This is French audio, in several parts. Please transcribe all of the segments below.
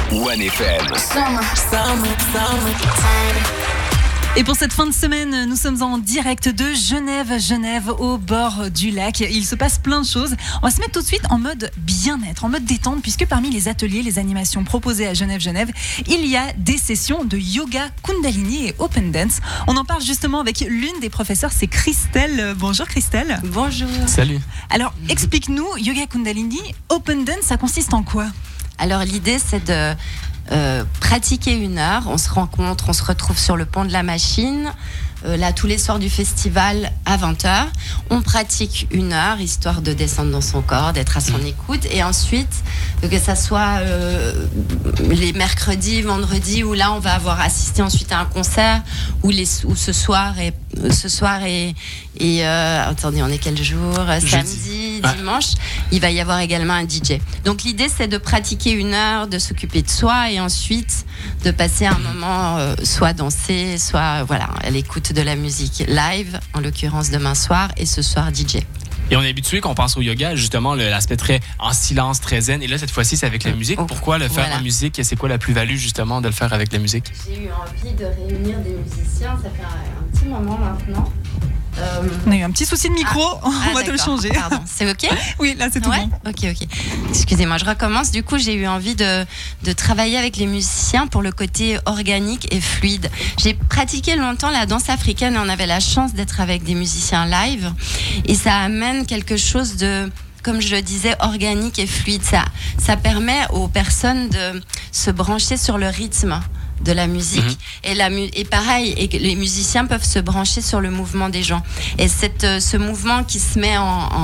1FM. Et pour cette fin de semaine, nous sommes en direct de Genève, au bord du lac. Il se passe plein de choses. On va se mettre tout de suite en mode bien-être, en mode détente, puisque parmi les ateliers, les animations proposées à Genève, il y a des sessions de yoga, Kundalini et Open Dance. On en parle justement avec l'une des professeurs, c'est Christelle. Bonjour Christelle. Bonjour. Salut. Alors, explique-nous, yoga, Kundalini, Open Dance, ça consiste en quoi ? Alors l'idée c'est de pratiquer 1 heure, on se rencontre, on se retrouve sur le pont de la Machine, là tous les soirs du festival à 20h, on pratique 1 heure histoire de descendre dans son corps, d'être à son écoute, et ensuite que ça soit les mercredis, vendredis, où là on va avoir assisté ensuite à un concert, où ce soir et attendez, on est quel jour ? Samedi, dimanche, il va y avoir également un DJ. Donc l'idée c'est de pratiquer 1 heure, de s'occuper de soi et ensuite de passer un moment soit danser, soit voilà, à l'écoute de la musique live, en l'occurrence demain soir, et ce soir DJ. Et on est habitué quand on pense au yoga, justement, l'aspect très en silence, très zen. Et là, cette fois-ci, c'est avec la musique. Pourquoi le faire en musique? C'est quoi la plus-value, justement, de le faire avec la musique? J'ai eu envie de réunir des musiciens, ça fait un petit moment maintenant. On a eu un petit souci de micro, on va te le changer. Pardon, c'est OK? Oui, là c'est tout bon. Ok. Excusez-moi, je recommence. Du coup, j'ai eu envie de travailler avec les musiciens pour le côté organique et fluide. J'ai pratiqué longtemps la danse africaine et on avait la chance d'être avec des musiciens live. Et ça amène quelque chose de, comme je le disais, organique et fluide. Ça permet aux personnes de se brancher sur le rythme de la musique et pareil, et les musiciens peuvent se brancher sur le mouvement des gens, et ce mouvement qui se met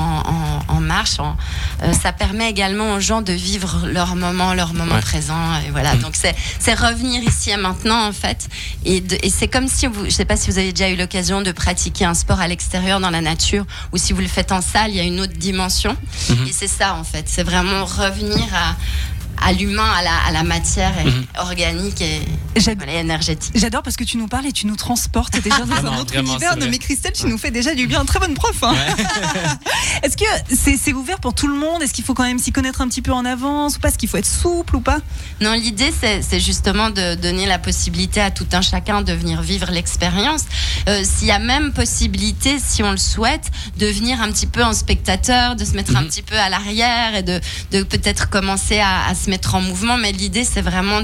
en marche, ça permet également aux gens de vivre leur moment présent, et voilà. Donc c'est revenir ici et maintenant en fait, et c'est comme si je sais pas si vous avez déjà eu l'occasion de pratiquer un sport à l'extérieur dans la nature, ou si vous le faites en salle, il y a une autre dimension, et c'est ça en fait, c'est vraiment revenir à l'humain, à la matière organique et énergétique. J'adore parce que tu nous parles et tu nous transportes déjà dans un autre univers. Non mais Christelle, tu nous fais déjà du bien. Très bonne prof. Hein. Ouais. Est-ce que c'est ouvert pour tout le monde? Est-ce qu'il faut quand même s'y connaître un petit peu en avance ou pas? Est-ce qu'il faut être souple ou pas? Non, l'idée c'est justement de donner la possibilité à tout un chacun de venir vivre l'expérience. S'il y a même possibilité, si on le souhaite, de venir un petit peu en spectateur, de se mettre un petit peu à l'arrière et de peut-être commencer à se mettre en mouvement, mais l'idée c'est vraiment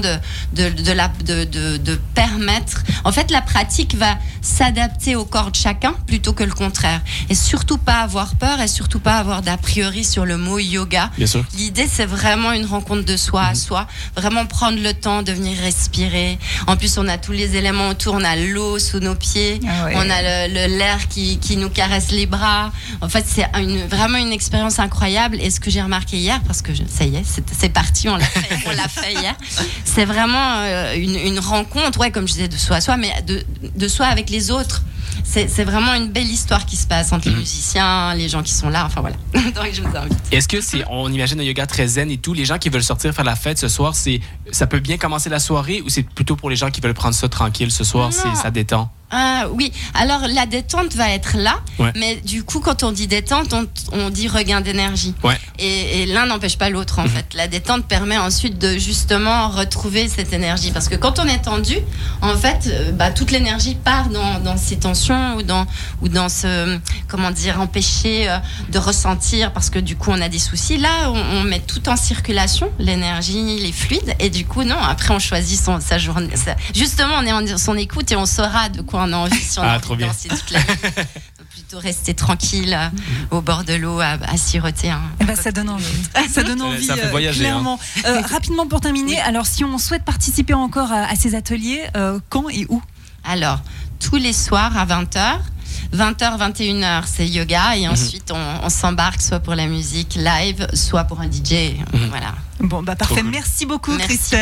de permettre. En fait, la pratique va s'adapter au corps de chacun plutôt que le contraire, et surtout pas avoir peur et surtout pas avoir d'a priori sur le mot yoga. Bien sûr. L'idée c'est vraiment une rencontre de soi à soi, vraiment prendre le temps de venir respirer. En plus, on a tous les éléments autour, on a l'eau sous nos pieds, on a l'air qui nous caresse les bras. En fait, c'est vraiment une expérience incroyable, et ce que j'ai remarqué hier, parce que ça y est, c'est parti, on l'a fait hier. C'est vraiment une rencontre, comme je disais, de soi à soi, mais de soi avec les autres. C'est vraiment une belle histoire qui se passe entre les musiciens, les gens qui sont là, enfin voilà. Donc je vous invite. Est-ce que on imagine un yoga très zen et tout, les gens qui veulent sortir faire la fête ce soir, ça peut bien commencer la soirée, ou c'est plutôt pour les gens qui veulent prendre ça tranquille ce soir, ça détend? Oui, alors la détente va être là, mais du coup quand on dit détente, on dit regain d'énergie, et l'un n'empêche pas l'autre en fait. La détente permet ensuite de justement retrouver cette énergie, parce que quand on est tendu, en fait, toute l'énergie part dans ces tensions ou dans ce, comment dire, empêcher de ressentir, parce que du coup on a des soucis. Là on met tout en circulation, l'énergie, les fluides, et du coup après on choisit sa journée. Justement, on est en son écoute et on saura de quoi on a envie, si on a envie de danser toute la nuit. Plutôt rester tranquille au bord de l'eau à siroter. Ça donne envie. Ça donne envie, ça fait voyager, clairement. Rapidement pour terminer, alors si on souhaite participer encore à ces ateliers, quand et où? Alors, tous les soirs à 20h. 20h, 21h, c'est yoga, et ensuite on s'embarque soit pour la musique live, soit pour un DJ. Voilà. Bon, parfait. Cool. Merci beaucoup, Christelle.